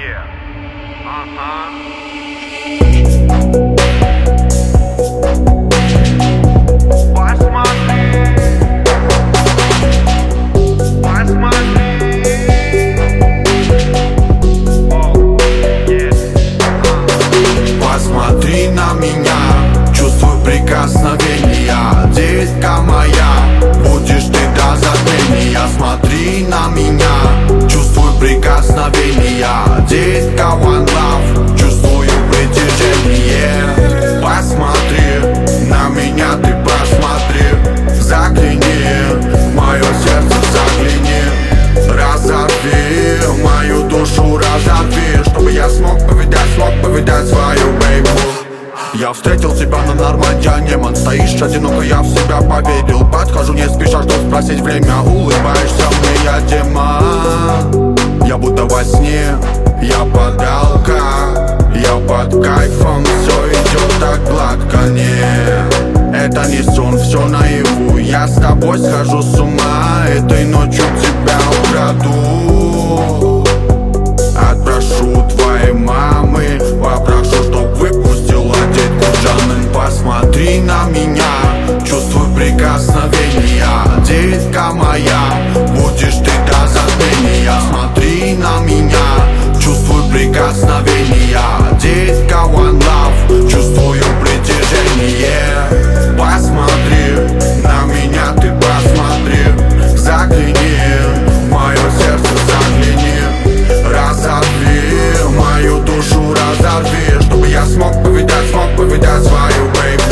Посмотри на меня, чувствуй прикосновения. Детка моя, будешь ты до затмения. Смотри на меня, чувствуй прикосновения. Детка, one love, чувствую притяжение. Посмотри на меня, ты посмотри. Загляни, в мое сердце загляни. Разорви мою душу, разорви, чтобы я смог повидать свою бейбу. Я встретил тебя на Нормандиане, ман, стоишь одиноко, я в себя поверил. Подхожу не спеша, чтоб спросить время. Улыбаешься мне, я демон. Я будто во сне, я подалка. Я под кайфом, все идет так гладко. Не, это не сон, все наяву. Я с тобой схожу с ума, этой ночью тебя украду. Отпрошу твоей мамы, попрошу, чтоб выпустила детку Жанны. Посмотри на меня, чувствуй прикосновения. Детка моя, будешь ты до затмения. Смотри на меня, чувствуй прикосновения. Детка, one love, чувствую притяжение. Посмотри на меня, ты посмотри. Загляни, в мое сердце загляни. Разорви мою душу, разорви, чтобы я смог повидать свою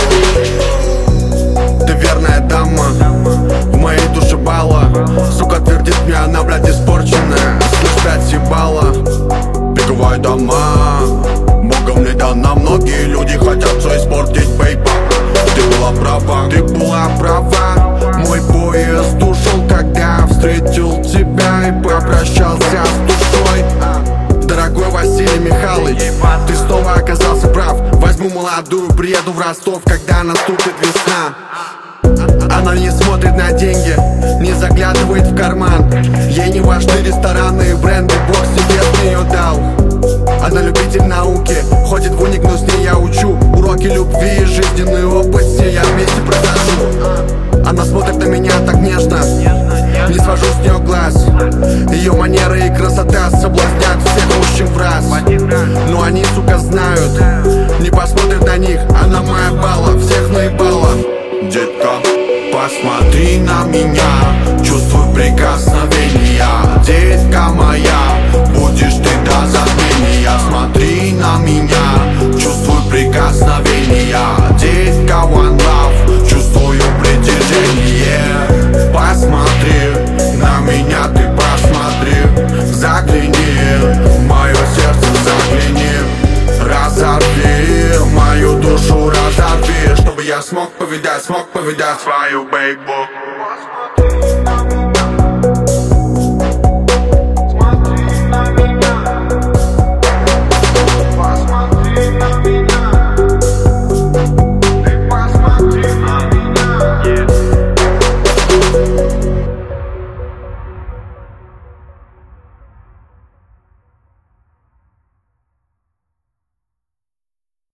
бейбу. Ты верная дама, в моей душе бала. Сука твердит мне, она, блядь, испорченная. Слышь, 5 ебала, беговые дома. Богом не дана, многие люди хотят все испортить, бейба. Ты была права, мой поезд ушел, когда встретил тебя и попрощался с душой. Дорогой Василий Михайлович, ты снова оказался прав. Возьму молодую, приеду в Ростов, когда наступит весна. Она не смотрит на деньги, не заглядывает в карман. Ей не важны рестораны и бренды, Бог себе с нее дал. Она любитель науки, ходит в уник, но с ней я учу. Уроки любви и жизненный опыт с ней я вместе прохожу. Она смотрит на меня так нежно, не свожу с нее глаз. Ее манеры и красота соблазнят всех мужчин в раз. Но они, сука, знают, не посмотрят на них. Она моя бала, всех наебала. Детка, посмотри на меня, чувствуй прикосновения. Детка моя, будешь ты до затмения. Смотри на меня, чувствуй прикосновения. Детка, one love, чувствую притяжение. Посмотри на меня, ты посмотри. Загляни, в мое сердце загляни. Разорви мою душу, разорви, чтобы я смог повидать свою бейбу.